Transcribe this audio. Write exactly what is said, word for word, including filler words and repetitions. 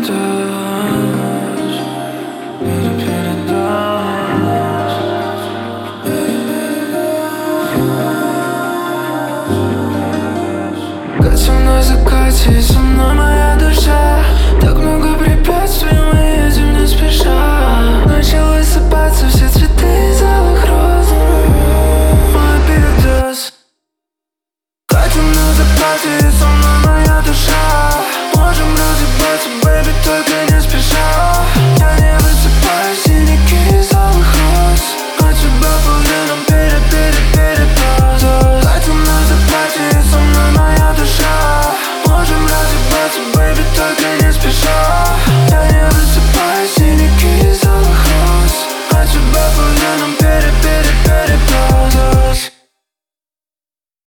передашь, перепередашь. Как темно закате, со мной моя душа. Так много препятствий, мы едем не спеша. Начал высыпаться все цветы из алых роз. Мой передоз. Как темно закате, со мной моя душа.